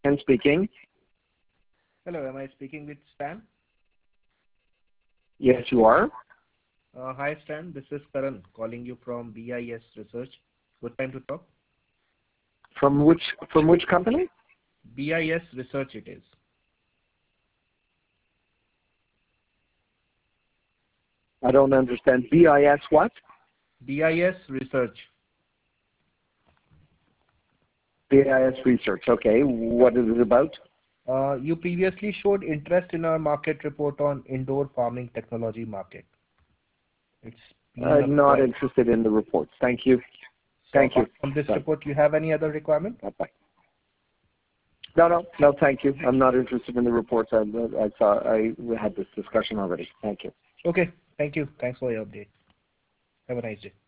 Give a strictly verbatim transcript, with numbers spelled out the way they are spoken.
Ken speaking. Hello, am I speaking with Stan? Yes, you are. Uh, hi Stan, this is Karan calling you from B I S Research. Good time to talk? From which from which company? B I S Research it is. I don't understand. B I S what? B I S Research. B I S Research. Okay, what is it about? Uh, you previously showed interest in our market report on indoor farming technology market. It's I'm not interested in the reports. Thank you. So Thank you. From this Bye. report, you have any other requirement? Bye. No, no, no. Thank you. I'm not interested in the reports. I, I saw. I had this discussion already. Thank you. Okay. Thank you. Thanks for your update. Have a nice day.